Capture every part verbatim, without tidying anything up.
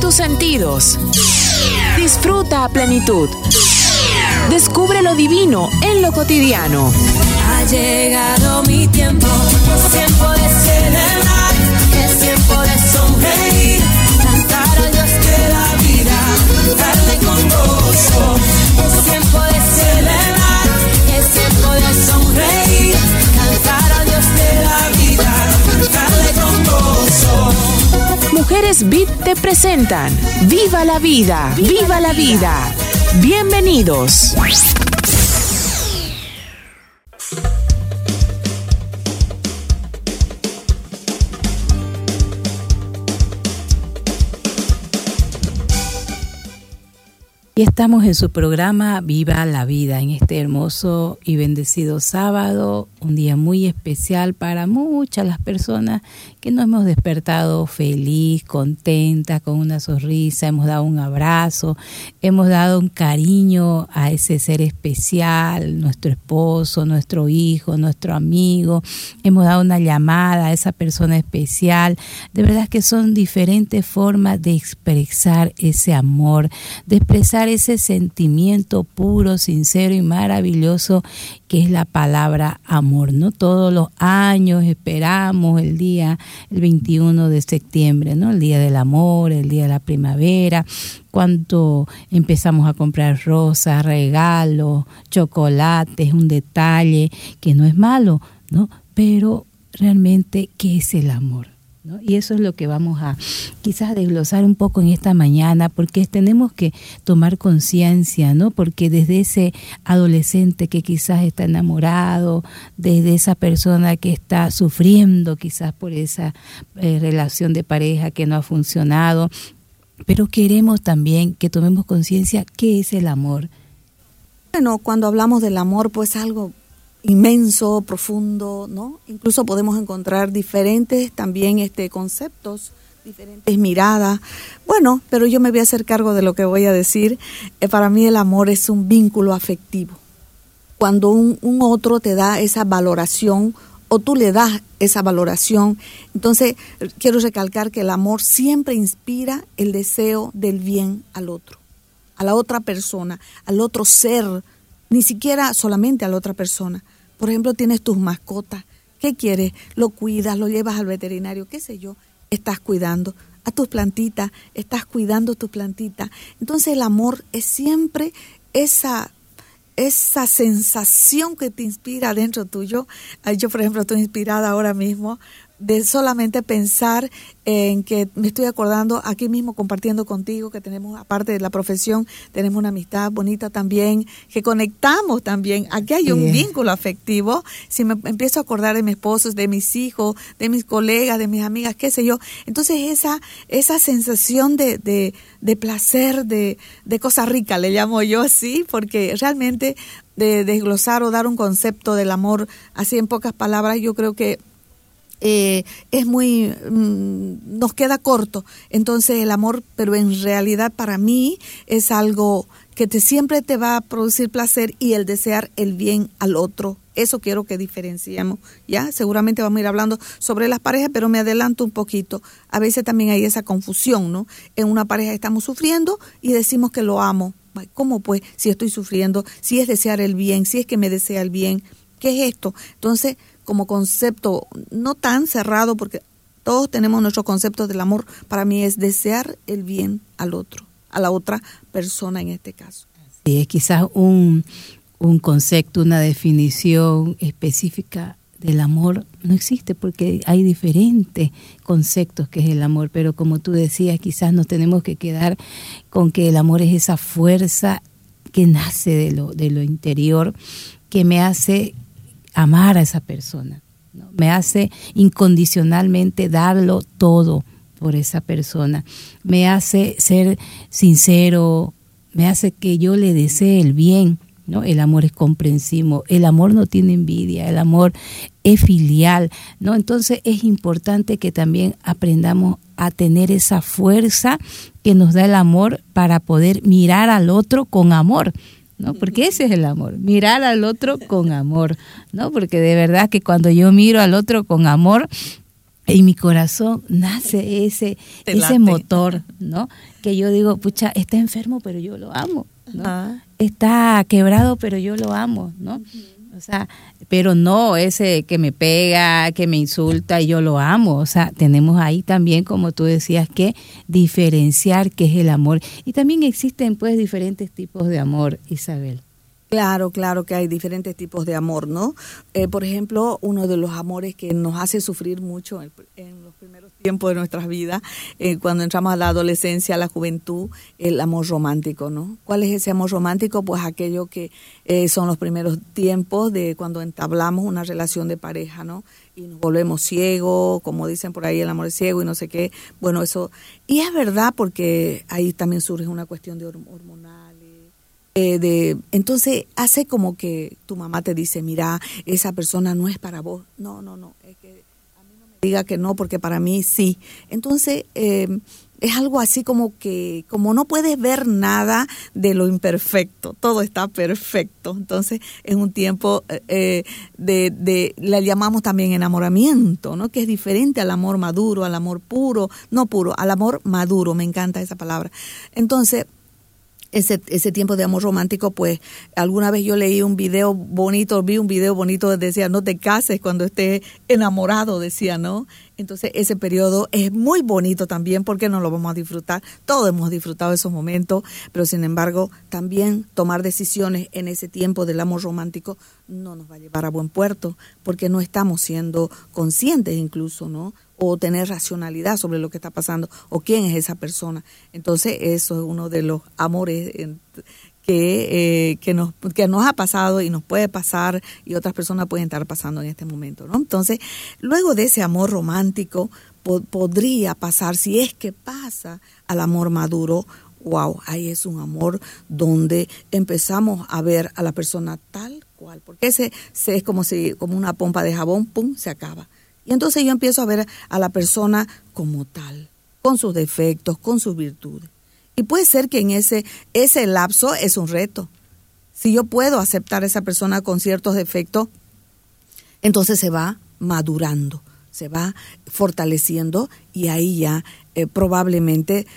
tus sentidos. Disfruta a plenitud. Descubre lo divino en lo cotidiano. Ha llegado mi tiempo, es tiempo de celebrar, es tiempo de sonreír, cantar a Dios de la vida, darle con gozo. Es tiempo de celebrar, es tiempo de sonreír, cantar a Dios de la vida, darle con gozo. Mujeres V I P te presentan Viva la Vida, Viva, Viva la vida. vida. Bienvenidos. Y estamos en su programa Viva la Vida, en este hermoso y bendecido sábado, un día muy especial para muchas las personas que nos hemos despertado feliz, contenta, con una sonrisa, hemos dado un abrazo, hemos dado un cariño a ese ser especial, nuestro esposo, nuestro hijo, nuestro amigo, hemos dado una llamada a esa persona especial. De verdad que son diferentes formas de expresar ese amor, de expresar ese sentimiento puro, sincero y maravilloso que es la palabra amor, ¿no? Todos los años esperamos el día, el veintiuno de septiembre, ¿no? El día del amor, el día de la primavera, cuando empezamos a comprar rosas, regalos, chocolates, un detalle que no es malo, ¿no? Pero realmente, ¿qué es el amor? ¿No? Y eso es lo que vamos a quizás desglosar un poco en esta mañana, porque tenemos que tomar conciencia, ¿no? Porque desde ese adolescente que quizás está enamorado, desde esa persona que está sufriendo quizás por esa eh, relación de pareja que no ha funcionado, pero queremos también que tomemos conciencia qué es el amor. Bueno, cuando hablamos del amor, pues algo inmenso, profundo, ¿no? Incluso podemos encontrar diferentes también este conceptos, diferentes miradas. Bueno, pero yo me voy a hacer cargo de lo que voy a decir. Eh, para mí el amor es un vínculo afectivo. Cuando un, un otro te da esa valoración o tú le das esa valoración, entonces quiero recalcar que el amor siempre inspira el deseo del bien al otro, a la otra persona, al otro ser, ni siquiera solamente a la otra persona. Por ejemplo, tienes tus mascotas. ¿Qué quieres? Lo cuidas, lo llevas al veterinario, qué sé yo. Estás cuidando a tus plantitas, estás cuidando tus plantitas. Entonces el amor es siempre esa, esa sensación que te inspira dentro tuyo. Yo, por ejemplo, estoy inspirada ahora mismo de solamente pensar en que me estoy acordando aquí mismo compartiendo contigo que tenemos, aparte de la profesión, tenemos una amistad bonita también, que conectamos también. Aquí hay un sí. vínculo afectivo. Si me empiezo a acordar de mi esposo, de mis hijos, de mis colegas, de mis amigas, qué sé yo. Entonces esa esa sensación de, de, de placer, de, de cosa rica, le llamo yo así, porque realmente de desglosar o dar un concepto del amor así en pocas palabras, yo creo que Eh, es muy, mm, nos queda corto. Entonces el amor, pero en realidad para mí es algo que te, siempre te va a producir placer y el desear el bien al otro. Eso quiero que diferenciemos, ¿ya? Seguramente vamos a ir hablando sobre las parejas, pero me adelanto un poquito. A veces también hay esa confusión, ¿no? En una pareja estamos sufriendo y decimos que lo amo. ¿Cómo pues? Si estoy sufriendo, si es desear el bien, si es que me desea el bien, ¿qué es esto? Entonces, como concepto no tan cerrado, porque todos tenemos nuestros conceptos del amor, para mí es desear el bien al otro, a la otra persona en este caso. Sí, es quizás un, un concepto, una definición específica del amor no existe, porque hay diferentes conceptos que es el amor, pero como tú decías, quizás nos tenemos que quedar con que el amor es esa fuerza que nace de lo, de lo interior, que me hace amar a esa persona, ¿no? Me hace incondicionalmente darlo todo por esa persona, me hace ser sincero, me hace que yo le desee el bien, ¿no? El amor es comprensivo, el amor no tiene envidia, el amor es filial, ¿no? Entonces es importante que también aprendamos a tener esa fuerza que nos da el amor para poder mirar al otro con amor, ¿no? Porque ese es el amor, mirar al otro con amor, ¿no? Porque de verdad que cuando yo miro al otro con amor, en mi corazón nace ese, ese motor, ¿no? Que yo digo, pucha, está enfermo, pero yo lo amo, ¿no? Uh-huh. Está quebrado, pero yo lo amo, ¿no? Uh-huh. O sea, pero no ese que me pega, que me insulta y yo lo amo. O sea, tenemos ahí también, como tú decías, que diferenciar qué es el amor. Y también existen, pues, diferentes tipos de amor, Isabel. Claro, claro que hay diferentes tipos de amor, ¿no? Eh, por ejemplo, uno de los amores que nos hace sufrir mucho en, en los primeros tiempos de nuestras vidas, eh, cuando entramos a la adolescencia, a la juventud, el amor romántico, ¿no? ¿Cuál es ese amor romántico? Pues aquello que eh, son los primeros tiempos de cuando entablamos una relación de pareja, ¿no? Y nos volvemos ciegos, como dicen por ahí, el amor es ciego y no sé qué. Bueno, eso, y es verdad porque ahí también surge una cuestión de hormonal. Eh, de, entonces hace como que tu mamá te dice, mira, esa persona no es para vos. No, no, no, es que a mí no me diga que no, porque para mí sí. Entonces eh, es algo así como que, como no puedes ver nada de lo imperfecto, todo está perfecto. Entonces es un tiempo eh, de, de, le llamamos también enamoramiento, ¿no? Que es diferente al amor maduro, al amor puro, no puro, al amor maduro, me encanta esa palabra. Entonces, Ese, ese tiempo de amor romántico, pues alguna vez yo leí un video bonito, vi un video bonito que decía, no te cases cuando estés enamorado, decía, ¿no? Entonces ese periodo es muy bonito también porque no lo vamos a disfrutar. Todos hemos disfrutado esos momentos, pero sin embargo también tomar decisiones en ese tiempo del amor romántico no nos va a llevar a buen puerto porque no estamos siendo conscientes incluso, ¿no? O tener racionalidad sobre lo que está pasando o quién es esa persona. Entonces eso es uno de los amores que, eh, que, nos, que nos ha pasado y nos puede pasar y otras personas pueden estar pasando en este momento, ¿no? Entonces, luego de ese amor romántico po- podría pasar, si es que pasa al amor maduro, wow, ahí es un amor donde empezamos a ver a la persona tal cual, porque ese, ese es como si como una pompa de jabón, pum, se acaba. Y entonces yo empiezo a ver a la persona como tal, con sus defectos, con sus virtudes. Y puede ser que en ese, ese lapso es un reto. Si yo puedo aceptar a esa persona con ciertos defectos, entonces se va madurando, se va fortaleciendo y ahí ya eh, probablemente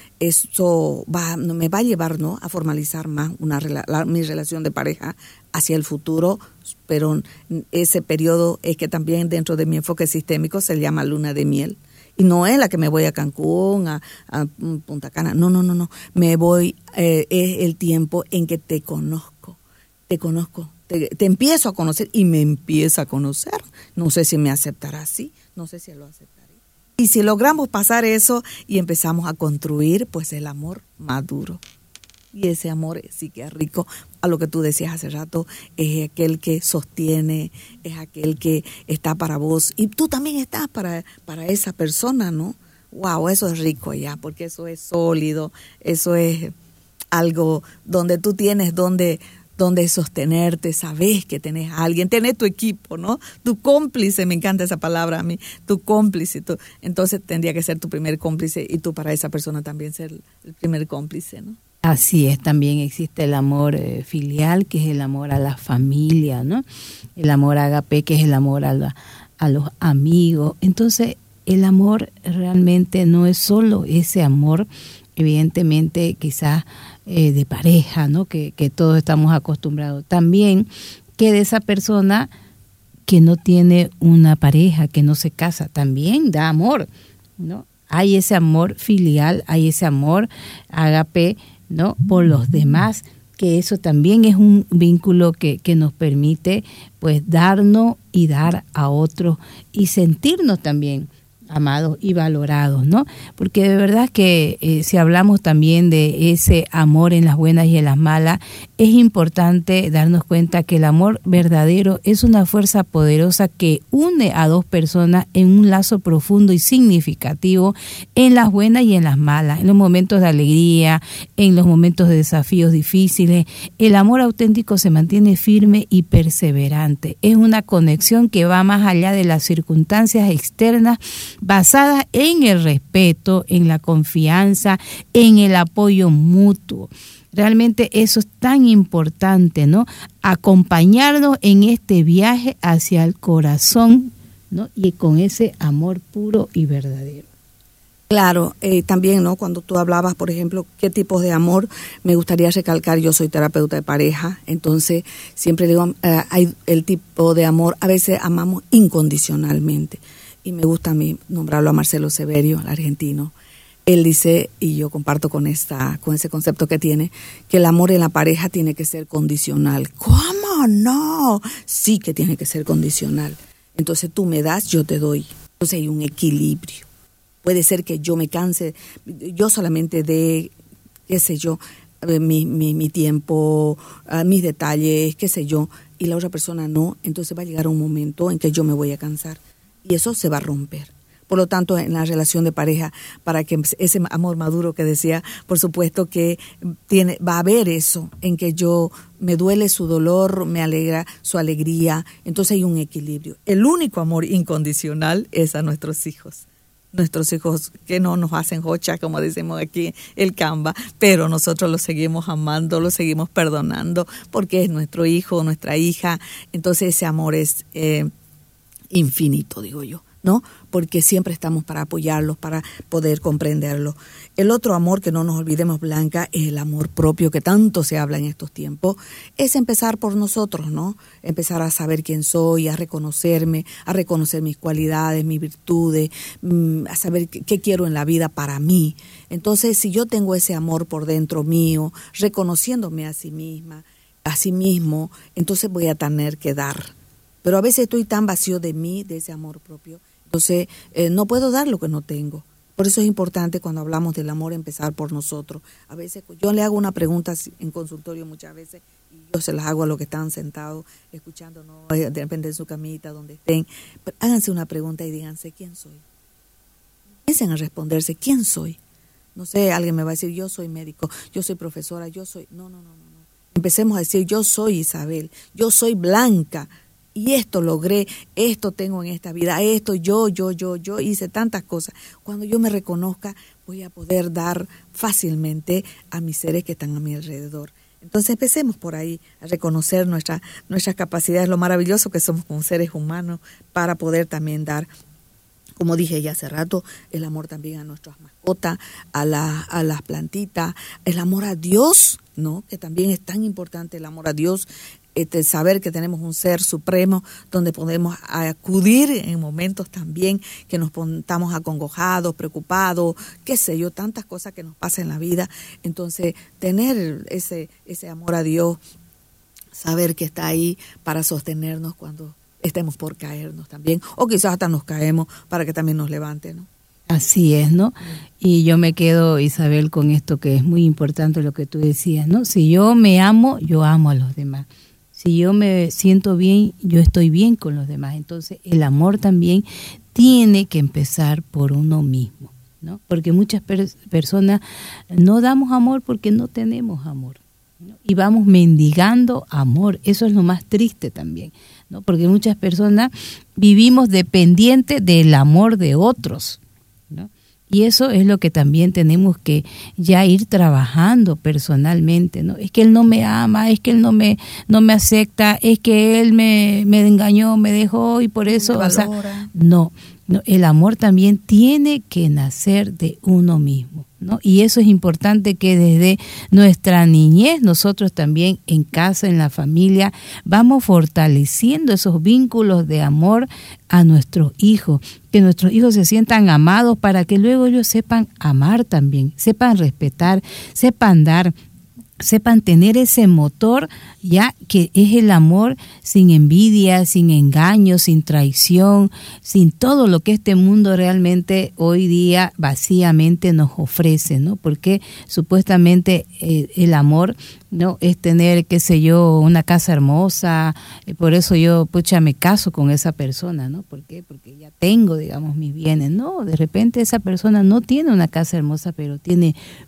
eso va, me va a llevar, ¿no?, a formalizar más una, la, mi relación de pareja hacia el futuro, pero ese periodo es que también dentro de mi enfoque sistémico se llama luna de miel. Y no es la que me voy a Cancún, a, a Punta Cana, no, no, no, no, me voy, eh, es el tiempo en que te conozco, te conozco, te, te empiezo a conocer y me empieza a conocer. No sé si me aceptará así, no sé si lo aceptaré. Y si logramos pasar eso y empezamos a construir, pues el amor maduro. Y ese amor sí que es rico, a lo que tú decías hace rato, es aquel que sostiene, es aquel que está para vos. Y tú también estás para, para esa persona, ¿no? Wow, eso es rico ya, porque eso es sólido, eso es algo donde tú tienes donde, donde sostenerte, sabes que tenés a alguien, tenés tu equipo, ¿no? Tu cómplice, me encanta esa palabra a mí, tu cómplice. Tu, entonces tendría que ser tu primer cómplice y tú para esa persona también ser el primer cómplice, ¿no? Así es, también existe el amor eh, filial, que es el amor a la familia, ¿no? El amor ágape, que es el amor a, la, a los amigos. Entonces, el amor realmente no es solo ese amor, evidentemente quizás eh, de pareja, ¿no? Que, que todos estamos acostumbrados. También que de esa persona que no tiene una pareja, que no se casa, también da amor, ¿no? Hay ese amor filial, hay ese amor ágape, ¿no?, por los demás, que eso también es un vínculo que, que nos permite pues darnos y dar a otros y sentirnos también amados y valorados, ¿no? Porque de verdad que eh, si hablamos también de ese amor en las buenas y en las malas, es importante darnos cuenta que el amor verdadero es una fuerza poderosa que une a dos personas en un lazo profundo y significativo en las buenas y en las malas, en los momentos de alegría, en los momentos de desafíos difíciles. El amor auténtico se mantiene firme y perseverante. Es una conexión que va más allá de las circunstancias externas, basadas en el respeto, en la confianza, en el apoyo mutuo. Realmente eso es tan importante, ¿no? Acompañarnos en este viaje hacia el corazón ¿no? Y con ese amor puro y verdadero. Claro, eh, también, ¿no? Cuando tú hablabas, por ejemplo, qué tipos de amor, me gustaría recalcar, yo soy terapeuta de pareja, entonces siempre digo, eh, hay el tipo de amor, a veces amamos incondicionalmente, y me gusta a mí nombrarlo a Marcelo Severio, el argentino. Él dice, y yo comparto con esta, con ese concepto que tiene, que el amor en la pareja tiene que ser condicional. ¿Cómo no? Sí que tiene que ser condicional. Entonces tú me das, yo te doy. Entonces hay un equilibrio. Puede ser que yo me canse, yo solamente de, qué sé yo, mi, mi, mi tiempo, uh, mis detalles, qué sé yo, y la otra persona no, entonces va a llegar un momento en que yo me voy a cansar y eso se va a romper. Por lo tanto, en la relación de pareja, para que ese amor maduro que decía, por supuesto que tiene, va a haber eso, en que yo me duele su dolor, me alegra su alegría, entonces hay un equilibrio. El único amor incondicional es a nuestros hijos. Nuestros hijos que no nos hacen jocha, como decimos aquí, el Canva, pero nosotros los seguimos amando, los seguimos perdonando, porque es nuestro hijo, nuestra hija, entonces ese amor es eh, infinito, digo yo, ¿no? Porque siempre estamos para apoyarlos, para poder comprenderlos. El otro amor que no nos olvidemos, Blanca, es el amor propio que tanto se habla en estos tiempos, es empezar por nosotros, ¿no? Empezar a saber quién soy, a reconocerme, a reconocer mis cualidades, mis virtudes, a saber qué quiero en la vida para mí. Entonces, si yo tengo ese amor por dentro mío, reconociéndome a sí misma, a sí mismo, entonces voy a tener que dar. Pero a veces estoy tan vacío de mí, de ese amor propio, entonces eh, no puedo dar lo que no tengo. Por eso es importante cuando hablamos del amor empezar por nosotros. A veces yo le hago una pregunta en consultorio muchas veces y yo se las hago a los que están sentados escuchando, ¿no? De repente en su camita, donde estén. Pero háganse una pregunta y díganse, ¿quién soy? Empiecen a responderse, ¿quién soy? No sé, alguien me va a decir, yo soy médico, yo soy profesora, yo soy... No, no, no, no. no. Empecemos a decir, yo soy Isabel, yo soy Blanca. Y esto logré, esto tengo en esta vida, esto yo, yo, yo, yo hice tantas cosas. Cuando yo me reconozca, voy a poder dar fácilmente a mis seres que están a mi alrededor. Entonces empecemos por ahí, a reconocer nuestra, nuestras capacidades, lo maravilloso que somos como seres humanos para poder también dar, como dije ya hace rato, el amor también a nuestras mascotas, a, la, a las plantitas, el amor a Dios, ¿no? Que también es tan importante el amor a Dios. Este, saber que tenemos un ser supremo donde podemos acudir en momentos también que nos estamos acongojados, preocupados, qué sé yo, tantas cosas que nos pasan en la vida. Entonces, tener ese, ese amor a Dios, saber que está ahí para sostenernos cuando estemos por caernos también, o quizás hasta nos caemos para que también nos levante, ¿no? Así es, ¿no? Y yo me quedo, Isabel, con esto que es muy importante lo que tú decías, ¿no? Si yo me amo, yo amo a los demás. Si yo me siento bien, yo estoy bien con los demás. Entonces, el amor también tiene que empezar por uno mismo, ¿no? Porque muchas per- personas no damos amor porque no tenemos amor, ¿no? Y vamos mendigando amor. Eso es lo más triste también, ¿no? Porque muchas personas vivimos dependientes del amor de otros, ¿no? Y eso es lo que también tenemos que ya ir trabajando personalmente, ¿no? Es que él no me ama, es que él no me no me acepta, es que él me, me engañó, me dejó y por eso, o sea, no, no, el amor también tiene que nacer de uno mismo, ¿no? Y eso es importante que desde nuestra niñez nosotros también en casa, en la familia, vamos fortaleciendo esos vínculos de amor a nuestros hijos, que nuestros hijos se sientan amados para que luego ellos sepan amar también, sepan respetar, sepan dar, sepan tener ese motor ya que es el amor sin envidia, sin engaño, sin traición, sin todo lo que este mundo realmente hoy día vacíamente nos ofrece, ¿no? Porque supuestamente eh, el amor no es tener, qué sé yo, una casa hermosa, eh, por eso yo, pucha, me caso con esa persona, ¿no? ¿Por qué? Porque ya tengo, digamos, mis bienes. No, de repente esa persona no tiene una casa hermosa, pero tiene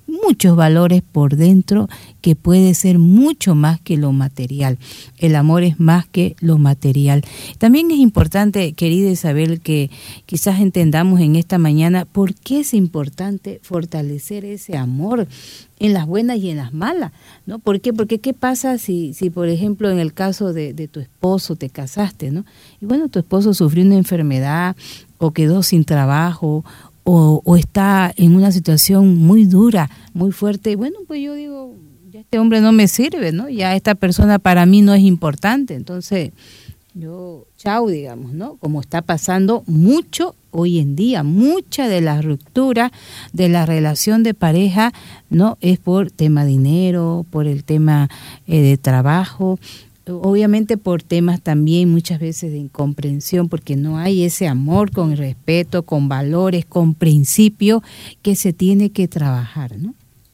muchos valores por dentro que puede ser mucho más que lo material. El amor es más que lo material. También es importante, querida Isabel, que quizás entendamos en esta mañana por qué es importante fortalecer ese amor en las buenas y en las malas, ¿no? ¿Por qué? Porque ¿qué pasa si, si por ejemplo, en el caso de, de tu esposo te casaste, ¿no? Y bueno, tu esposo sufrió una enfermedad o quedó sin trabajo o, o está en una situación muy dura, muy fuerte. Bueno, pues yo digo, ya este hombre no me sirve, ¿no? Ya esta persona para mí no es importante. Entonces, yo, chao, digamos, ¿no? Como está pasando mucho hoy en día, mucha de la ruptura de la relación de pareja, ¿no? Es por tema dinero, por el tema eh, de trabajo, obviamente por temas también muchas veces de incomprensión, porque no hay ese amor con respeto, con valores, con principios que se tiene que trabajar, ¿no?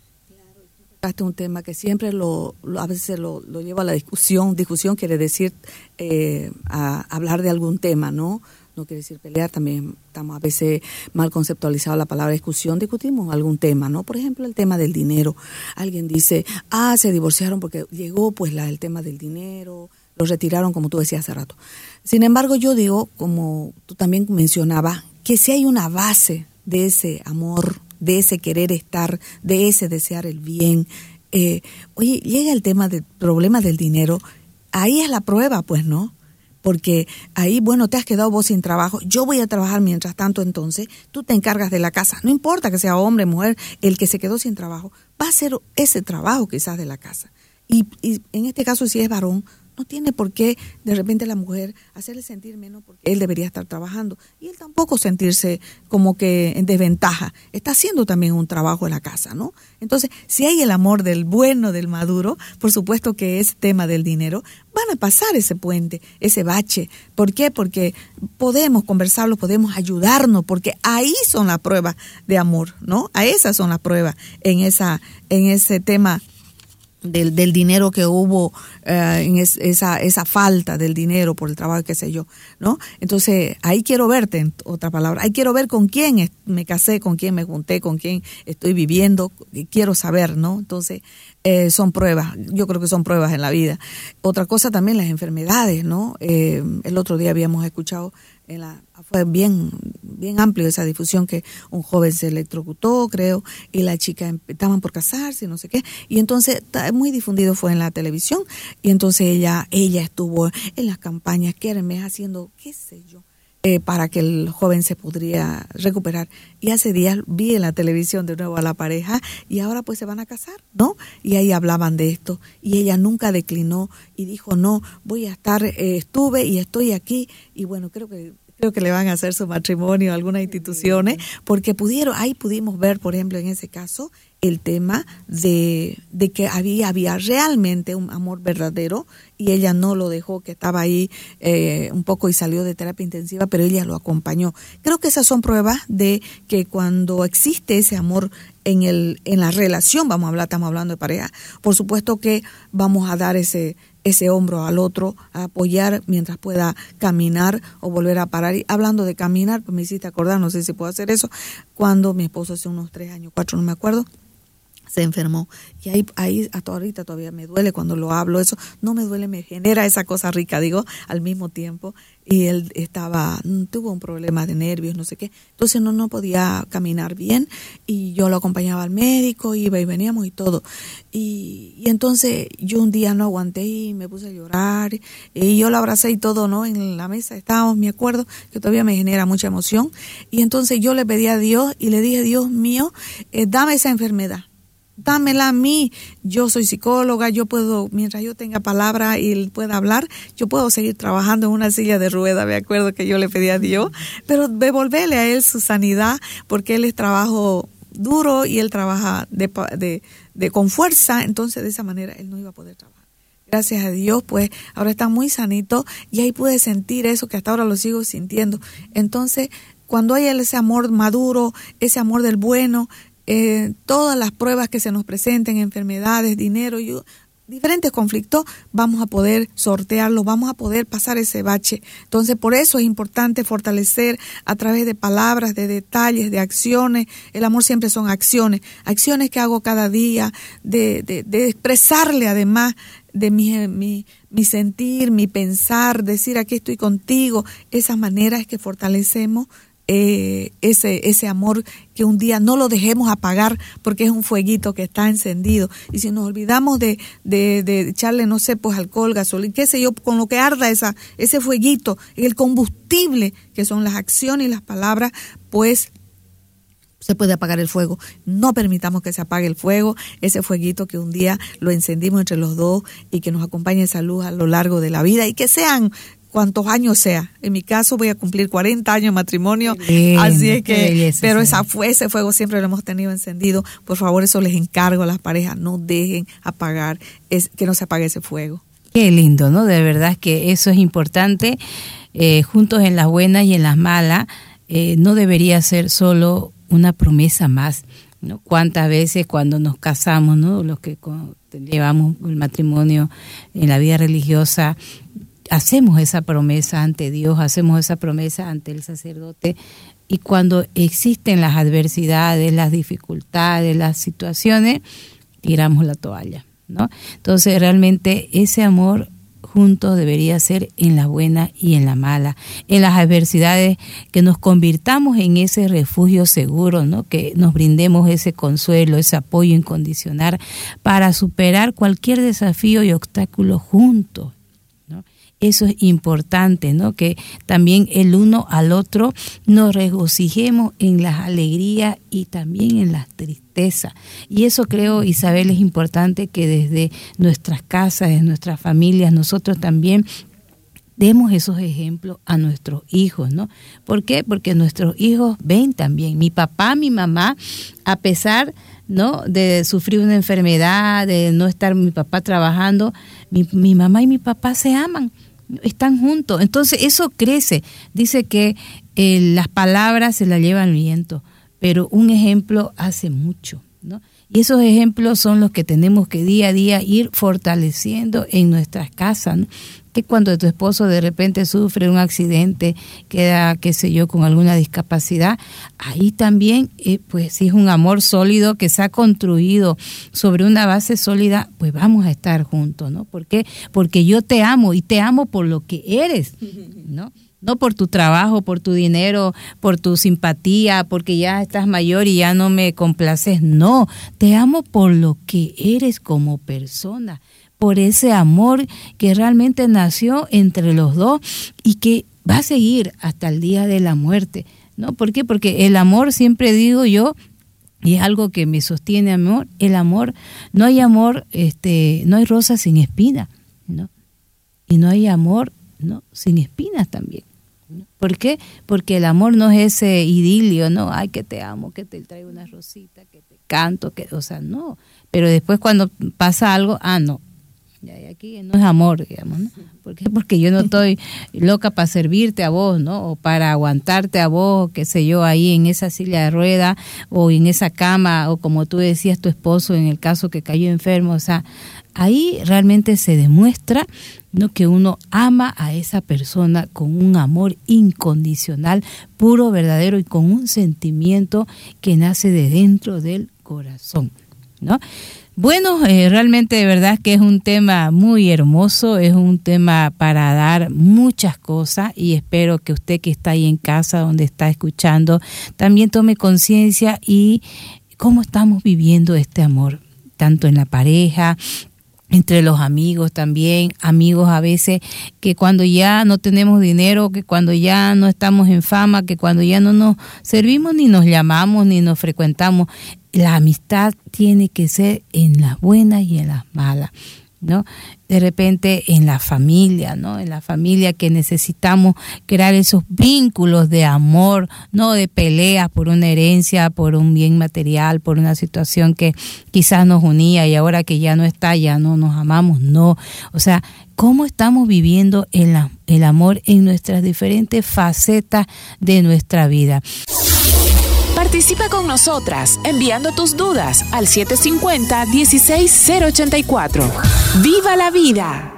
Este es un tema que siempre lo, lo a veces lo, lo lleva a la discusión. Discusión quiere decir eh, a hablar de algún tema, ¿no? No quiere decir pelear. También estamos a veces mal conceptualizado la palabra discusión. Discutimos algún tema, ¿no? Por ejemplo, el tema del dinero. Alguien dice, ah, se divorciaron porque llegó pues la, el tema del dinero, lo retiraron, como tú decías hace rato. Sin embargo, yo digo, como tú también mencionabas, que si hay una base de ese amor, de ese querer estar, de ese desear el bien. Eh, oye, llega el tema del problema del dinero, ahí es la prueba, pues, ¿no? Porque ahí, bueno, te has quedado vos sin trabajo, yo voy a trabajar mientras tanto, entonces tú te encargas de la casa, no importa que sea hombre, mujer, el que se quedó sin trabajo, va a hacer ese trabajo quizás de la casa. Y, y en este caso, si es varón, no tiene por qué de repente la mujer hacerle sentir menos porque él debería estar trabajando y él tampoco sentirse como que en desventaja. Está haciendo también un trabajo en la casa, ¿no? Entonces, si hay el amor del bueno, del maduro, por supuesto que ese tema del dinero, van a pasar ese puente, ese bache. ¿Por qué? Porque podemos conversarlo, podemos ayudarnos, porque ahí son las pruebas de amor, ¿no? A esas son las pruebas en esa, en ese tema Del, del dinero que hubo, uh, en es, esa esa falta del dinero por el trabajo, qué sé yo, ¿no? Entonces, ahí quiero verte, en otra palabra, ahí quiero ver con quién es, me casé, con quién me junté, con quién estoy viviendo, quiero saber, ¿no? Entonces, eh, son pruebas, yo creo que son pruebas en la vida. Otra cosa también, las enfermedades, ¿no? Eh, el otro día habíamos escuchado, en la, fue bien bien amplio esa difusión, que un joven se electrocutó, creo, y la chica estaban por casarse, no sé qué, y entonces muy difundido fue en la televisión, y entonces ella ella estuvo en las campañas Kermés haciendo, qué sé yo, eh, para que el joven se podría recuperar. Y hace días vi en la televisión de nuevo a la pareja, y ahora pues se van a casar, ¿no? Y ahí hablaban de esto, y ella nunca declinó, y dijo, no, voy a estar, eh, estuve y estoy aquí, y bueno, creo que Creo que le van a hacer su matrimonio a algunas instituciones, porque pudieron, ahí pudimos ver, por ejemplo, en ese caso, el tema de, de que había, había realmente un amor verdadero, y ella no lo dejó, que estaba ahí eh, un poco y salió de terapia intensiva, pero ella lo acompañó. Creo que esas son pruebas de que cuando existe ese amor en el en la relación, vamos a hablar, estamos hablando de pareja, por supuesto que vamos a dar ese ese hombro al otro, a apoyar mientras pueda caminar o volver a parar. Y hablando de caminar, pues me hiciste acordar, no sé si puedo hacer eso, cuando mi esposo hace unos tres años, cuatro, no me acuerdo, se enfermó. Y ahí, ahí hasta ahorita todavía me duele cuando lo hablo, eso no me duele, me genera esa cosa rica, digo, al mismo tiempo. Y él estaba, tuvo un problema de nervios, no sé qué, entonces no, no podía caminar bien, y yo lo acompañaba al médico, iba y veníamos y todo. Y, y entonces yo un día no aguanté y me puse a llorar, y yo lo abracé y todo, ¿no? En la mesa estábamos, me acuerdo, que todavía me genera mucha emoción. Y entonces yo le pedí a Dios y le dije, Dios mío, eh, dame esa enfermedad. Dámela a mí, yo soy psicóloga, yo puedo, mientras yo tenga palabra y él pueda hablar, yo puedo seguir trabajando en una silla de rueda, me acuerdo que yo le pedí a Dios, pero devolverle a él su sanidad, porque él es trabajo duro y él trabaja de, de, de con fuerza, entonces de esa manera él no iba a poder trabajar. Gracias a Dios, pues ahora está muy sanito, y ahí pude sentir eso que hasta ahora lo sigo sintiendo. Entonces, cuando hay ese amor maduro, ese amor del bueno, Eh, todas las pruebas que se nos presenten, enfermedades, dinero, yo, diferentes conflictos, vamos a poder sortearlos, vamos a poder pasar ese bache. Entonces, por eso es importante fortalecer a través de palabras, de detalles, de acciones. El amor siempre son acciones, acciones que hago cada día, de, de, de expresarle además de mi, mi, mi sentir, mi pensar, decir aquí estoy contigo. Esas maneras es que fortalecemos Eh, ese ese amor, que un día no lo dejemos apagar, porque es un fueguito que está encendido. Y si nos olvidamos de, de, de echarle, no sé, pues alcohol, gasolina, qué sé yo, con lo que arda esa ese fueguito, el combustible que son las acciones y las palabras, pues se puede apagar el fuego. No permitamos que se apague el fuego, ese fueguito que un día lo encendimos entre los dos, y que nos acompañe esa luz a lo largo de la vida, y que sean cuantos años sea. En mi caso voy a cumplir cuarenta años de matrimonio, bien, así es que, pero esa fue, ese fuego siempre lo hemos tenido encendido. Por favor, eso les encargo a las parejas, no dejen apagar, es, que no se apague ese fuego. Qué lindo, ¿no? De verdad que eso es importante, eh, juntos en las buenas y en las malas, eh, no debería ser solo una promesa más, ¿no? Cuántas veces cuando nos casamos, ¿no? Los que llevamos el matrimonio en la vida religiosa, hacemos esa promesa ante Dios, hacemos esa promesa ante el sacerdote, y cuando existen las adversidades, las dificultades, las situaciones, tiramos la toalla, ¿no? Entonces realmente ese amor juntos debería ser en la buena y en la mala, en las adversidades, que nos convirtamos en ese refugio seguro, ¿no? Que nos brindemos ese consuelo, ese apoyo incondicional para superar cualquier desafío y obstáculo juntos, ¿no? Eso es importante, ¿no? Que también el uno al otro nos regocijemos en las alegrías y también en las tristezas. Y eso creo, Isabel, es importante que desde nuestras casas, desde nuestras familias, nosotros también demos esos ejemplos a nuestros hijos, ¿no? ¿Por qué? Porque nuestros hijos ven también. Mi papá, mi mamá, a pesar, ¿no?, de sufrir una enfermedad, de no estar mi papá trabajando, mi, mi mamá y mi papá se aman, están juntos. Entonces eso crece. Dice que eh, las palabras se las lleva el viento, pero un ejemplo hace mucho, ¿no? Y esos ejemplos son los que tenemos que día a día ir fortaleciendo en nuestras casas, ¿no? Que cuando tu esposo de repente sufre un accidente, queda, qué sé yo, con alguna discapacidad, ahí también, eh, pues si es un amor sólido que se ha construido sobre una base sólida, pues vamos a estar juntos, ¿no? ¿Por qué? Porque yo te amo, y te amo por lo que eres, ¿no? No por tu trabajo, por tu dinero, por tu simpatía, porque ya estás mayor y ya no me complaces. No, te amo por lo que eres como persona, por ese amor que realmente nació entre los dos y que va a seguir hasta el día de la muerte, ¿no? ¿Por qué? Porque el amor, siempre digo yo, y es algo que me sostiene, amor, el amor, no hay amor, este, no hay rosa sin espina, ¿no? Y no hay amor, ¿no?, sin espinas también. ¿Por qué? Porque el amor no es ese idilio, ¿no? Ay, que te amo, que te traigo una rosita, que te canto, que, o sea, no. Pero después cuando pasa algo, ah, no. Y aquí no es amor, digamos, ¿no? ¿Por qué? Porque yo no estoy loca para servirte a vos, ¿no? O para aguantarte a vos, qué sé yo, ahí en esa silla de rueda o en esa cama, o como tú decías, tu esposo en el caso que cayó enfermo. O sea, ahí realmente se demuestra, ¿no?, que uno ama a esa persona con un amor incondicional, puro, verdadero, y con un sentimiento que nace de dentro del corazón, ¿no? Bueno, eh, realmente de verdad que es un tema muy hermoso, es un tema para dar muchas cosas, y espero que usted que está ahí en casa, donde está escuchando, también tome conciencia y cómo estamos viviendo este amor, tanto en la pareja, entre los amigos también, amigos a veces que cuando ya no tenemos dinero, que cuando ya no estamos en fama, que cuando ya no nos servimos, ni nos llamamos, ni nos frecuentamos. La amistad tiene que ser en las buenas y en las malas, ¿no? De repente en la familia, ¿no? En la familia, que necesitamos crear esos vínculos de amor, no de peleas por una herencia, por un bien material, por una situación que quizás nos unía y ahora que ya no está, ya no nos amamos, no. O sea, ¿cómo estamos viviendo el, el amor en nuestras diferentes facetas de nuestra vida? Participa con nosotras enviando tus dudas al siete cinco cero, uno seis cero ocho cuatro. ¡Viva la vida!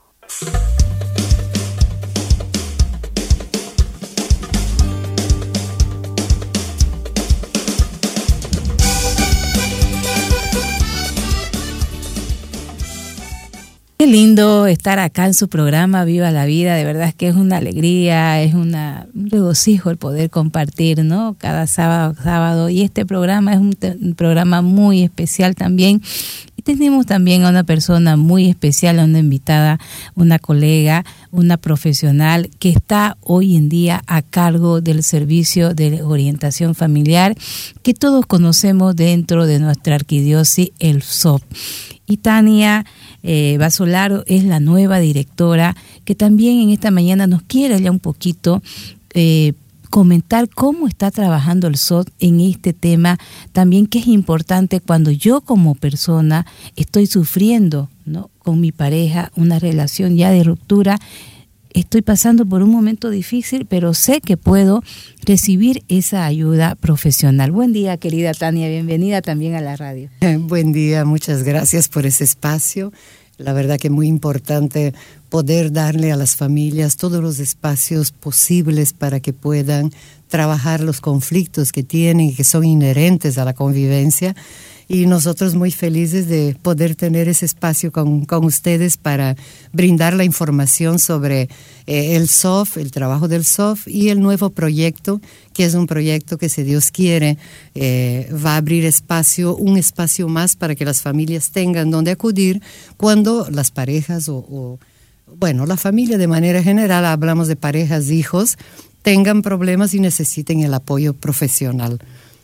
Qué lindo estar acá en su programa Viva la Vida, de verdad es que es una alegría, es una, un regocijo el poder compartir, ¿no? Cada sábado, sábado, y este programa es un, te, un programa muy especial también, y tenemos también a una persona muy especial, a una invitada, una colega, una profesional que está hoy en día a cargo del servicio de orientación familiar que todos conocemos dentro de nuestra arquidiócesis, el S O F. Y Tania eh, Basolaro es la nueva directora que también en esta mañana nos quiere ya un poquito eh, comentar cómo está trabajando el S O F en este tema, también que es importante cuando yo como persona estoy sufriendo, ¿no?, con mi pareja una relación ya de ruptura. Estoy pasando por un momento difícil, pero sé que puedo recibir esa ayuda profesional. Buen día, querida Tania, bienvenida también a la radio. Buen día, muchas gracias por ese espacio. La verdad que es muy importante poder darle a las familias todos los espacios posibles para que puedan trabajar los conflictos que tienen y que son inherentes a la convivencia. Y nosotros muy felices de poder tener ese espacio con, con ustedes para brindar la información sobre eh, el S O F, el trabajo del S O F y el nuevo proyecto, que es un proyecto que, si Dios quiere, eh, va a abrir espacio, un espacio más para que las familias tengan donde acudir cuando las parejas o, o bueno, la familia de manera general, hablamos de parejas, hijos, tengan problemas y necesiten el apoyo profesional.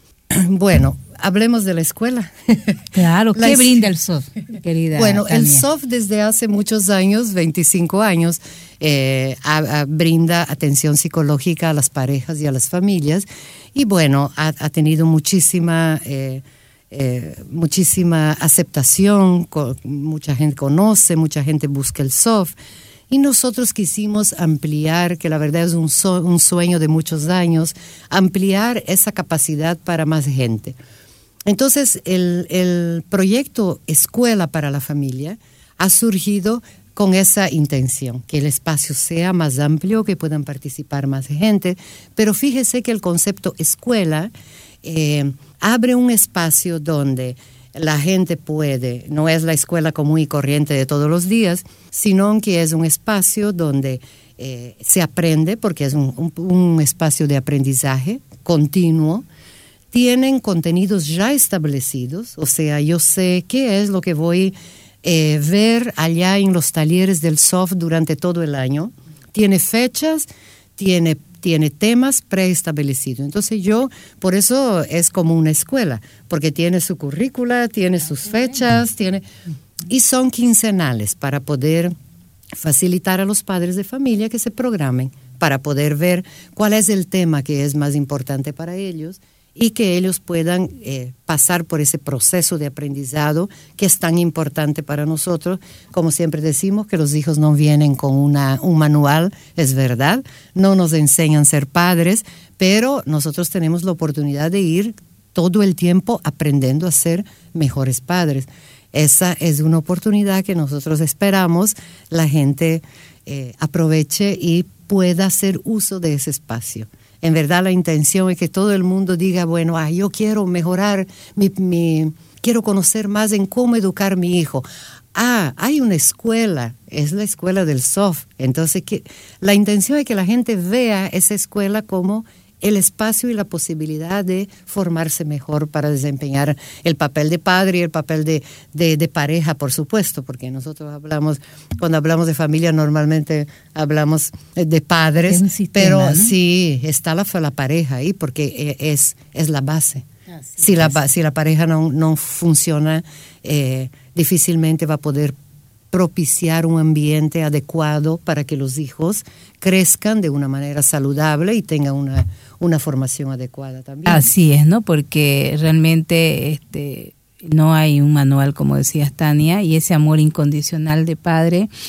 Bueno, hablemos de la escuela. Claro, ¿qué la, brinda el S O F, querida Bueno, Tania? el S O F desde hace muchos años, veinticinco años, eh, a, a, brinda atención psicológica a las parejas y a las familias. Y bueno, ha, ha tenido muchísima, eh, eh, muchísima aceptación, co- mucha gente conoce, mucha gente busca el S O F. Y nosotros quisimos ampliar, que la verdad es un, so, un sueño de muchos años, ampliar esa capacidad para más gente. Entonces, el, el proyecto Escuela para la Familia ha surgido con esa intención, que el espacio sea más amplio, que puedan participar más gente, pero fíjese que el concepto escuela eh, abre un espacio donde la gente puede, no es la escuela común y corriente de todos los días, sino que es un espacio donde eh, se aprende, porque es un, un, un espacio de aprendizaje continuo. Tienen contenidos ya establecidos, o sea, yo sé qué es lo que voy a eh, ver allá en los talleres del S O F durante todo el año. Tiene fechas, tiene tiene temas preestablecidos. Entonces yo, por eso es como una escuela, porque tiene su currícula, tiene sus fechas, tiene y son quincenales para poder facilitar a los padres de familia que se programen para poder ver cuál es el tema que es más importante para ellos y que ellos puedan eh, pasar por ese proceso de aprendizado que es tan importante para nosotros. Como siempre decimos, que los hijos no vienen con una, un manual, es verdad, no nos enseñan a ser padres, pero nosotros tenemos la oportunidad de ir todo el tiempo aprendiendo a ser mejores padres. Esa es una oportunidad que nosotros esperamos la gente eh, aproveche y pueda hacer uso de ese espacio. En verdad la intención es que todo el mundo diga, bueno, ah, yo quiero mejorar, mi, mi, quiero conocer más en cómo educar a mi hijo. Ah, hay una escuela, es la escuela del S O F. Entonces, que, la intención es que la gente vea esa escuela como el espacio y la posibilidad de formarse mejor para desempeñar el papel de padre y el papel de, de, de pareja, por supuesto, porque nosotros hablamos, cuando hablamos de familia normalmente hablamos de padres, sistema, pero ¿no? Sí, está la, la pareja ahí porque es, es la base. Ah, sí, si, la, si la pareja no, no funciona, eh, difícilmente va a poder propiciar un ambiente adecuado para que los hijos crezcan de una manera saludable y tengan una, una formación adecuada también. Así es, ¿no? Porque realmente este, no hay un manual, como decías, Tania, y ese amor incondicional de padre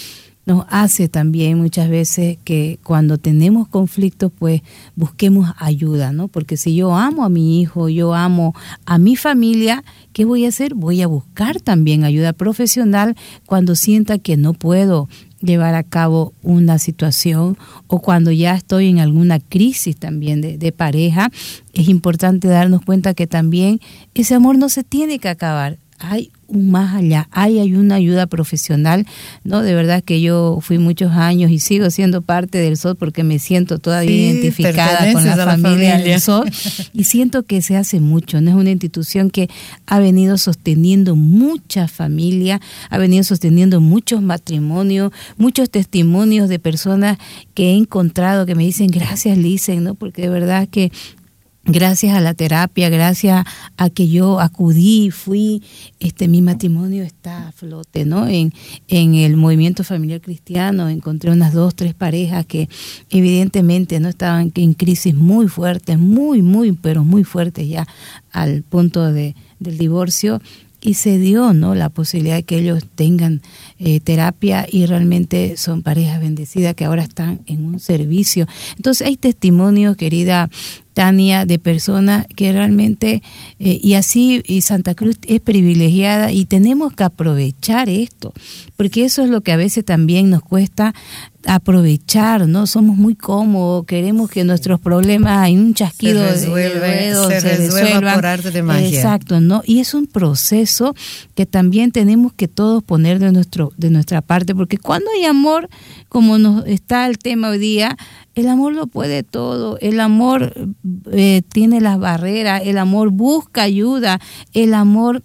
nos hace también muchas veces que cuando tenemos conflictos, pues busquemos ayuda, ¿no? Porque si yo amo a mi hijo, yo amo a mi familia, ¿qué voy a hacer? Voy a buscar también ayuda profesional cuando sienta que no puedo llevar a cabo una situación o cuando ya estoy en alguna crisis también de, de pareja. Es importante darnos cuenta que también ese amor no se tiene que acabar. Hay un más allá, hay, hay una ayuda profesional, ¿no? De verdad que yo fui muchos años y sigo siendo parte del S O T porque me siento todavía sí, identificada con la, la familia, familia del S O T y siento que se hace mucho, ¿no? Es una institución que ha venido sosteniendo mucha familia, ha venido sosteniendo muchos matrimonios, muchos testimonios de personas que he encontrado que me dicen gracias, Licen, ¿no? Porque de verdad que gracias a la terapia, gracias a que yo acudí, fui, este, mi matrimonio está a flote, ¿no? En, en el movimiento familiar cristiano encontré unas dos, tres parejas que evidentemente no estaban en crisis muy fuertes, muy, muy, pero muy fuertes ya al punto de, del divorcio. Y se dio, ¿no?, la posibilidad de que ellos tengan eh, terapia y realmente son parejas bendecidas que ahora están en un servicio. Entonces hay testimonios, querida Tania, de personas que realmente, eh, y así y Santa Cruz es privilegiada y tenemos que aprovechar esto, porque eso es lo que a veces también nos cuesta aprovechar, ¿no? Somos muy cómodos, queremos que nuestros problemas en un chasquido se resuelve, de dedos se, se resuelva resuelvan por arte de magia. Exacto, ¿no? Y es un proceso que también tenemos que todos poner de nuestro de nuestra parte, porque cuando hay amor, como nos está el tema hoy día, el amor lo puede todo, el amor eh, tiene las barreras, el amor busca ayuda, el amor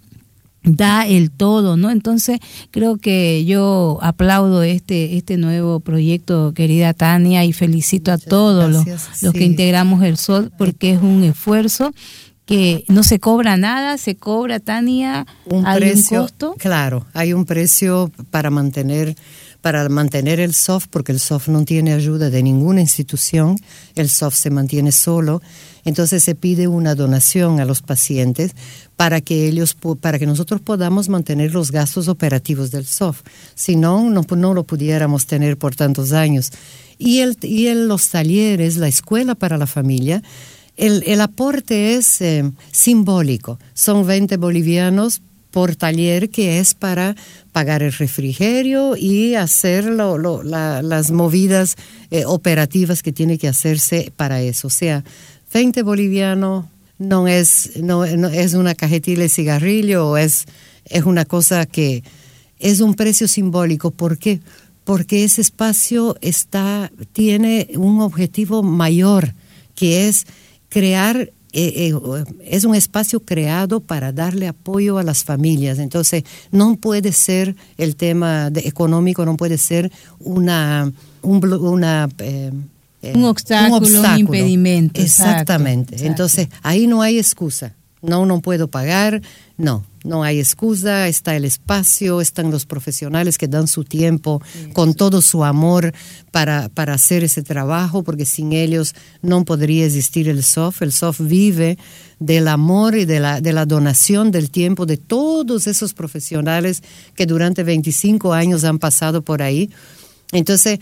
da el todo, ¿no? Entonces creo que yo aplaudo este este nuevo proyecto, querida Tania, y felicito Muchas a todos los, los sí. que integramos el S O T, porque es un esfuerzo que no se cobra nada, se cobra, Tania, un ¿hay precio, un costo? Claro, hay un precio para mantener para mantener el S O F, porque el S O F no tiene ayuda de ninguna institución, el S O F se mantiene solo, entonces se pide una donación a los pacientes para que ellos, para que nosotros podamos mantener los gastos operativos del S O F, si no, no, no lo pudiéramos tener por tantos años. Y, el, y el, los talleres, la escuela para la familia, el, el aporte es eh, simbólico, son veinte bolivianos por taller, que es para pagar el refrigerio y hacer lo, lo, la, las movidas eh, operativas que tiene que hacerse para eso. O sea, veinte bolivianos no es, no, no es una cajetilla de cigarrillo, o es, es una cosa que es un precio simbólico. ¿Por qué? Porque ese espacio está, tiene un objetivo mayor, que es crear Eh, eh, es un espacio creado para darle apoyo a las familias. Entonces no puede ser el tema de económico, no puede ser una un, una, eh, eh, un, obstáculo, un obstáculo, un impedimento. Exactamente. Exacto. Entonces ahí no hay excusa. No, no puedo pagar, no, no hay excusa, está el espacio, están los profesionales que dan su tiempo, sí, con todo su amor para, para hacer ese trabajo, porque sin ellos no podría existir el S O F. El S O F vive del amor y de la, de la donación del tiempo de todos esos profesionales que durante veinticinco años han pasado por ahí. Entonces,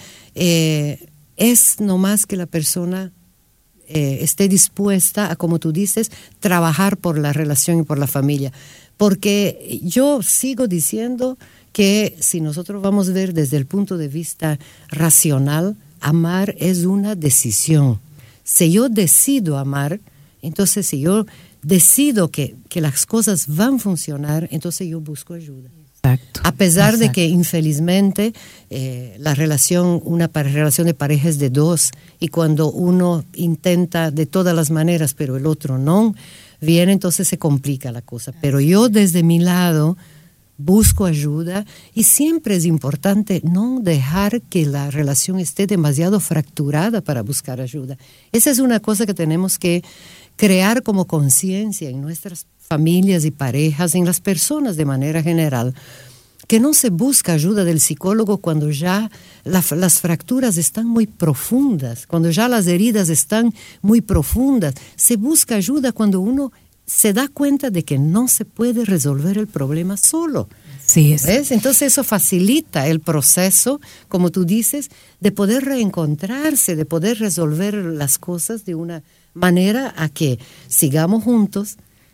eh, es nomás que la persona Eh, esté dispuesta a, como tú dices, trabajar por la relación y por la familia. Porque yo sigo diciendo que si nosotros vamos a ver desde el punto de vista racional, amar es una decisión. Si yo decido amar, entonces si yo decido que, que las cosas van a funcionar, entonces yo busco ayuda. Exacto. A pesar Exacto. de que infelizmente eh, la relación, una relación de pareja es de dos, y cuando uno intenta de todas las maneras pero el otro no, viene, entonces se complica la cosa. Pero yo desde mi lado busco ayuda, y siempre es importante no dejar que la relación esté demasiado fracturada para buscar ayuda. Esa es una cosa que tenemos que crear como conciencia en nuestras familias y parejas, en las personas de manera general, que no se busca ayuda del psicólogo cuando ya la, las fracturas están muy profundas, cuando ya las heridas están muy profundas. Se busca ayuda cuando uno se da cuenta de que no se puede resolver el problema solo. Sí, es. ¿Ves? Entonces eso facilita el proceso, como tú dices, de poder reencontrarse, de poder resolver las cosas de una manera a que sigamos juntos,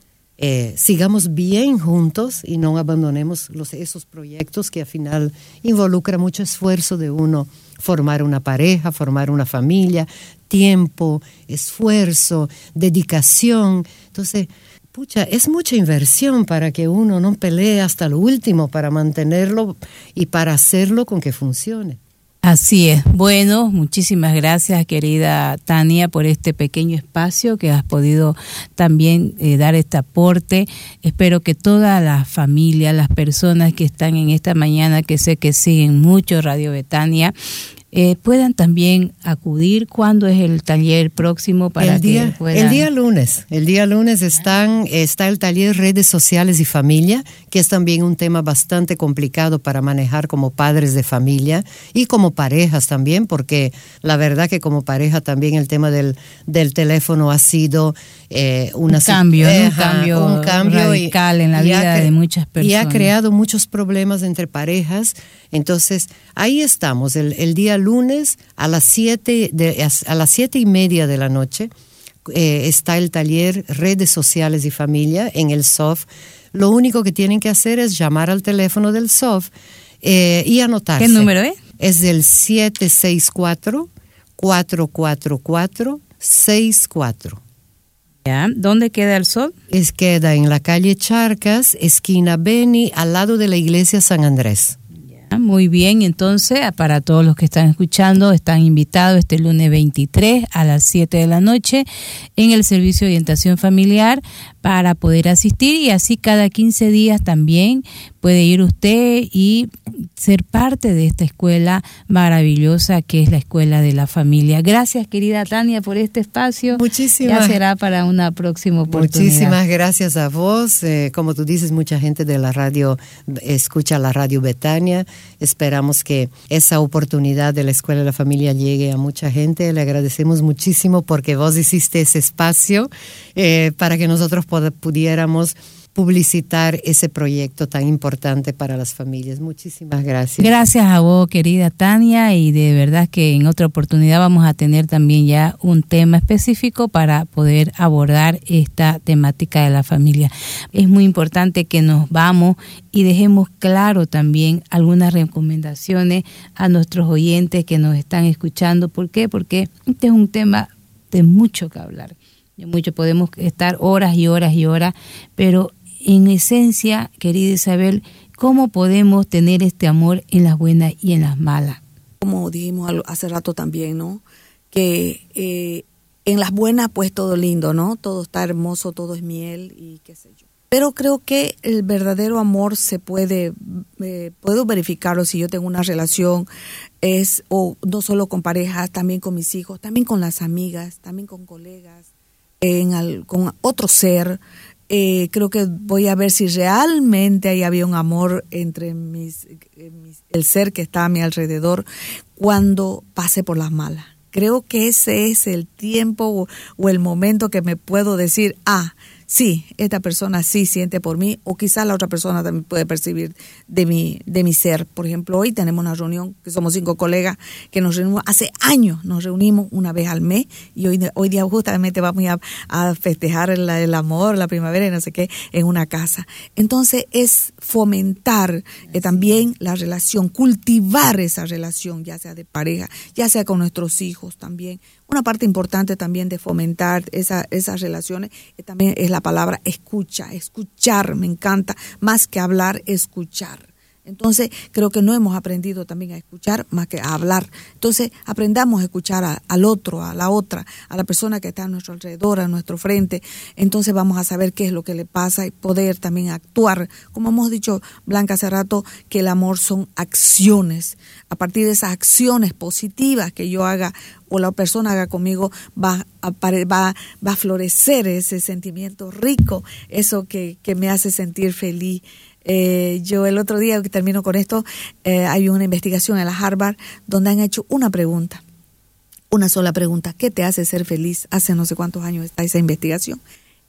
eh, sigamos bien juntos y no abandonemos los, esos proyectos que al final involucra mucho esfuerzo de uno, formar una pareja, formar una familia, tiempo, esfuerzo, dedicación. Entonces, pucha, es mucha inversión para que uno no pelee hasta lo último para mantenerlo y para hacerlo con que funcione. Así es. Bueno, muchísimas gracias, querida Tania, por este pequeño espacio que has podido también eh, dar este aporte. Espero que todas las familias, las personas que están en esta mañana, que sé que siguen mucho Radio Betania, Eh, puedan también acudir. ¿Cuándo es el taller próximo para el día, que puedan? El día lunes. El día lunes están, está el taller Redes Sociales y Familia, que es también un tema bastante complicado para manejar como padres de familia y como parejas también, porque la verdad que como pareja también el tema del, del teléfono ha sido eh, una un cambio, eh, ¿no? un cambio, un cambio radical y, en la y vida ha, de muchas personas. Y ha creado muchos problemas entre parejas. Entonces, ahí estamos, el, el día lunes a las siete de, a las siete y media de la noche eh, está el taller Redes Sociales y Familia en el S O F. Lo único que tienen que hacer es llamar al teléfono del S O F eh, y anotarse. ¿Qué número es? Es el siete seis cuatro, cuatro cuatro cuatro, seis cuatro. ¿Ya? ¿Dónde queda el S O F? Es, queda en la calle Charcas, esquina Beni, al lado de la iglesia San Andrés. Muy bien, entonces para todos los que están escuchando, están invitados este lunes veintitrés a las siete de la noche en el servicio de orientación familiar para poder asistir, y así cada quince días también puede ir usted y ser parte de esta escuela maravillosa que es la Escuela de la Familia. Gracias, querida Tania, por este espacio. Muchísimas. Ya será para una próxima oportunidad. Muchísimas gracias a vos. Eh, como tú dices, mucha gente de la radio escucha la Radio Betania. Esperamos que esa oportunidad de la Escuela de la Familia llegue a mucha gente. Le agradecemos muchísimo porque vos hiciste ese espacio eh, para que nosotros pod- pudiéramos publicitar ese proyecto tan importante para las familias. Muchísimas gracias. Gracias a vos, querida Tania, y de verdad que en otra oportunidad vamos a tener también ya un tema específico para poder abordar esta temática de la familia. Es muy importante que nos vamos y dejemos claro también algunas recomendaciones a nuestros oyentes que nos están escuchando. ¿Por qué? Porque este es un tema de mucho que hablar. De mucho, podemos estar horas y horas y horas, pero en esencia, querida Isabel, ¿cómo podemos tener este amor en las buenas y en las malas? Como dijimos hace rato también, ¿no? Que eh, en las buenas pues todo lindo, ¿no? Todo está hermoso, todo es miel y qué sé yo. Pero creo que el verdadero amor se puede, eh, puedo verificarlo si yo tengo una relación, es o no solo con parejas, también con mis hijos, también con las amigas, también con colegas, en al, con otro ser. Eh, creo que voy a ver si realmente ahí había un amor entre mis, eh, mis, el ser que está a mi alrededor cuando pase por las malas. Creo que ese es el tiempo o, o el momento que me puedo decir, ah, sí, esta persona sí siente por mí, o quizás la otra persona también puede percibir de mi, de mi ser. Por ejemplo, hoy tenemos una reunión, que somos cinco colegas, que nos reunimos, hace años nos reunimos una vez al mes, y hoy, hoy día justamente vamos a, a festejar el, el amor, la primavera y no sé qué, en una casa. Entonces es fomentar eh, también la relación, cultivar esa relación, ya sea de pareja, ya sea con nuestros hijos también. Una parte importante también de fomentar esa, esas relaciones eh, también es la palabra escucha, escuchar, me encanta, más que hablar, escuchar. Entonces, creo que no hemos aprendido también a escuchar más que a hablar. Entonces, aprendamos a escuchar a, al otro, a la otra, a la persona que está a nuestro alrededor, a nuestro frente. Entonces, vamos a saber qué es lo que le pasa y poder también actuar. Como hemos dicho, Blanca, hace rato, que el amor son acciones. A partir de esas acciones positivas que yo haga o la persona haga conmigo, va a, va, va a florecer ese sentimiento rico, eso que, que me hace sentir feliz. Eh, yo el otro día, que termino con esto, eh, hay una investigación en la Harvard donde han hecho una pregunta, una sola pregunta: ¿qué te hace ser feliz? Hace no sé cuántos años está esa investigación.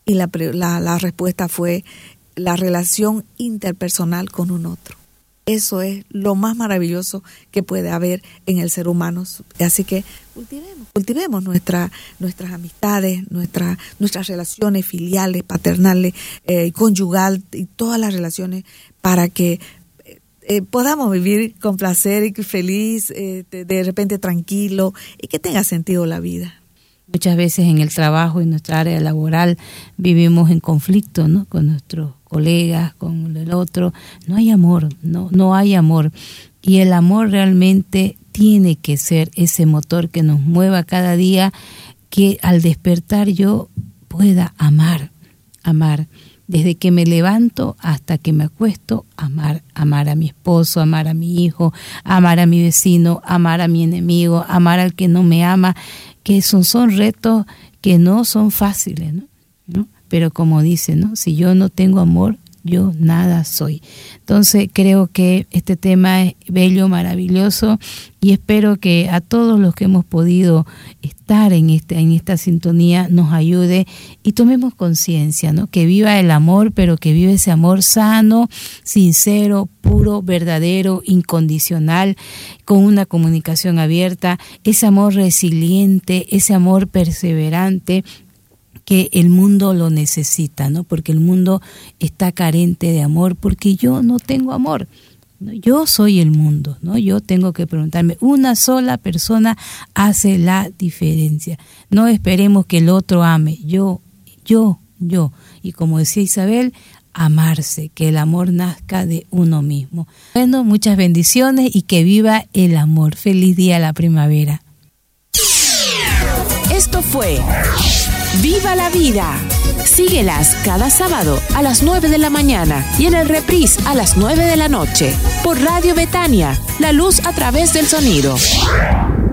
Y la, la, la respuesta fue la relación interpersonal con un otro. Eso es lo más maravilloso que puede haber en el ser humano. Así que cultivemos, cultivemos nuestra, nuestras amistades, nuestra, nuestras relaciones filiales, paternales, eh, conyugal y todas las relaciones para que eh, podamos vivir con placer y feliz, eh, de, de repente tranquilo y que tenga sentido la vida. Muchas veces en el trabajo, en nuestra área laboral, vivimos en conflicto, ¿no? Con nuestros colegas, con el otro. No hay amor, no, no hay amor. Y el amor realmente tiene que ser ese motor que nos mueva cada día, que al despertar yo pueda amar, amar. Desde que me levanto hasta que me acuesto, amar, amar a mi esposo, amar a mi hijo, amar a mi vecino, amar a mi enemigo, amar al que no me ama, que son, son retos que no son fáciles, ¿no? ¿no? Pero como dice, ¿no? Si yo no tengo amor, yo nada soy. Entonces creo que este tema es bello, maravilloso, y espero que a todos los que hemos podido estar en este, en esta sintonía nos ayude y tomemos conciencia, ¿no? Que viva el amor, pero que viva ese amor sano, sincero, puro, verdadero, incondicional, con una comunicación abierta, ese amor resiliente, ese amor perseverante, que el mundo lo necesita, ¿no? Porque el mundo está carente de amor, porque yo no tengo amor. ¿no? Yo soy el mundo, ¿no? Yo tengo que preguntarme, una sola persona hace la diferencia. No esperemos que el otro ame, yo, yo, yo. Y como decía Isabel, amarse, que el amor nazca de uno mismo. Bueno, muchas bendiciones y que viva el amor. Feliz día a la primavera. Esto fue Viva la Vida. Síguelas cada sábado a las nueve de la mañana y en el reprise a las nueve de la noche por Radio Betania, la luz a través del sonido.